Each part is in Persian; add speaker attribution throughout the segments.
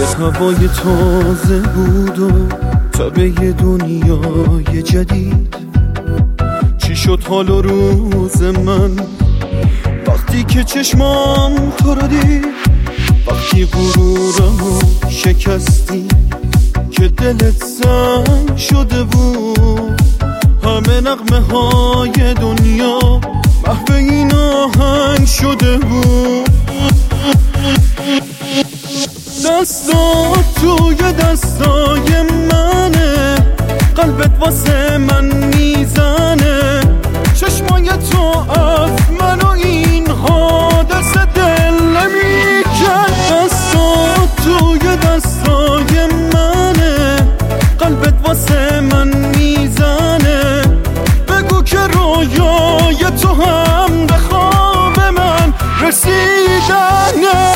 Speaker 1: هوای تازه بود و تابه دنیای جدید. چی شد حال و روز من وقتی که چشمام تو رو دید؟ وقتی غرورمو شکستی که دلت زنگ شده بود، همه نغمه های دنیا محو این آهنگ شده بود. دستات توی دستای منه، قلبت واسه من میزنه، چشمای تو از من و این حادثه دل نمیکن. دستات توی دستای منه، قلبت واسه من میزنه، بگو که رویای تو هم به خواب من رسیدنه.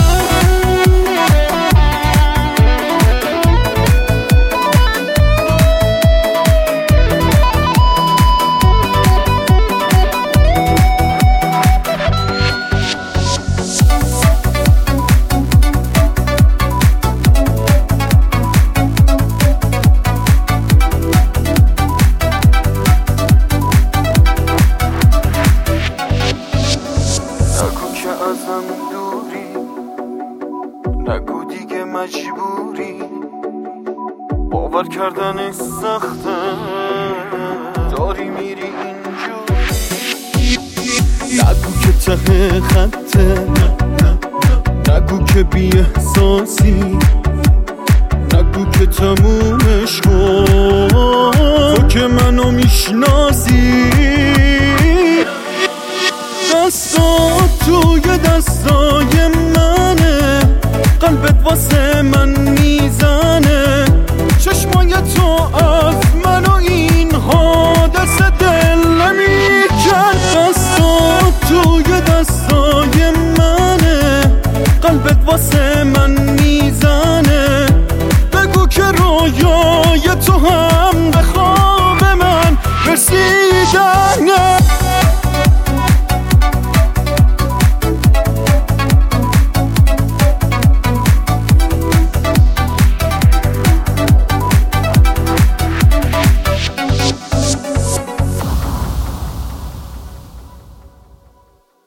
Speaker 1: نگو دیگه مجبوری، باور کردن سخته، داری میری اینجوری. نگو که ته خطه، نگو که بی احساسی، نگو که تمومش کن، تو که منو میشناسی. دستات توی دستای منه، قلبت واسه من میزنه، چشمای تو از من و این حادثه دل نمیکن. دستات توی دستای منه، قلبت واسه